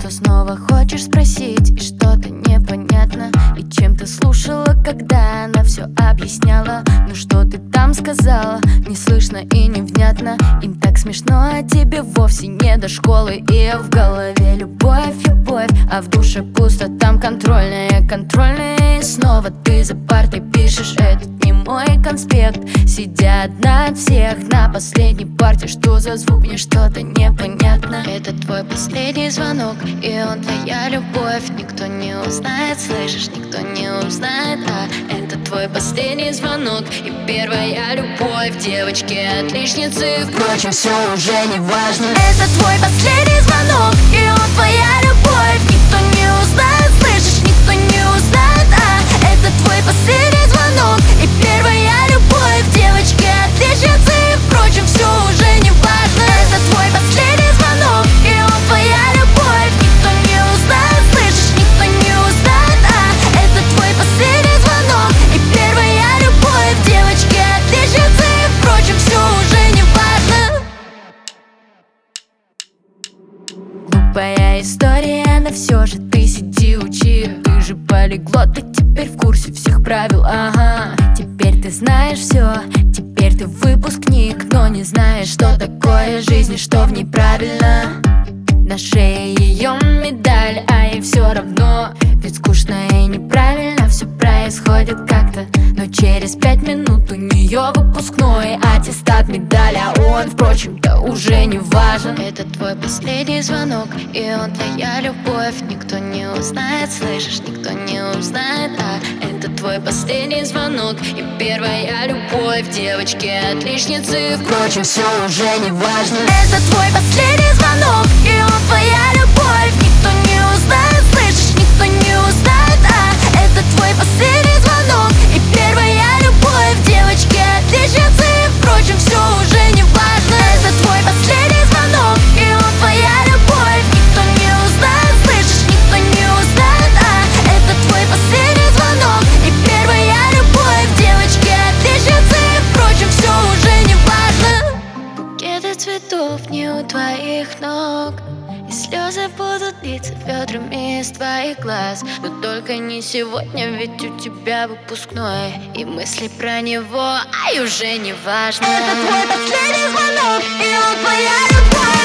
что снова хочешь спросить, и что-то непонятно. И чем ты слушала, когда она все объясняла? Ну что ты там сказала? Не слышно и невнятно. Им так смешно, а тебе вовсе не до школы. И в голове любовь, любовь, а в душе пусто, там контрольная, контрольная. И снова ты за партой пишешь, этот не мой конспект. Сидя одна от всех на последней парте. Что за звук, мне что-то непонятно. Это твой последний звонок, и он твоя любовь. Никто не узнает, слышишь, никто не узнает. А это твой последний звонок и первая любовь. Девочки, отличницы, впрочем, все уже не важно. Это твой последний звонок, и он твоя любовь. Никто не узнает, слышишь, никто не узнает. А это твой последний звонок и первая любовь. Девочки, отличницы, впрочем, все уже не важно. Это твой последний звонок, и он твоя любовь. Никто не узнает, слышишь, никто не узнает. А это твой последний звонок и первая любовь. Девочки, отличницы, впрочем, все уже не важно. Глупая история, но все же ты сиди учи. Ты же полиглот, ты теперь в курсе всех правил, ага. Теперь ты знаешь все, теперь ты выпускник, но не знаешь, что такое жизнь и что в ней правильно. На шее ее медаль, а ей все равно. Ведь скучно и неправильно все происходит как-то. Но через 5 минут у нее выпускной аттестат, медаль, а он, впрочем-то, уже не важен. Это твой последний звонок, и он твоя любовь. Никто не узнает, слышишь, никто не узнает. А это твой последний звонок и первая любовь. Девочки, отличницы, впрочем, все уже не важно. Это твой последний звонок, и он твоя любовь. Никто не узнает, слышишь, никто не узнает. А это твой последний звонок и первая любовь. Девочки, отличницы, впрочем, все уже не важно. Это твой последний звонок, и он твоя любовь. Никто не узнает, слышишь, никто не узнает. А это твой последний звонок и первая любовь. Девочки, отличницы, впрочем, все уже не важно. Букеты цветов не у твоих ног, и слезы будут литься ведрами из твоих глаз. Но только не сегодня, ведь у тебя выпускной, и мысли про него, ай, уже не важно. Это твой последний звонок, и он твоя любовь.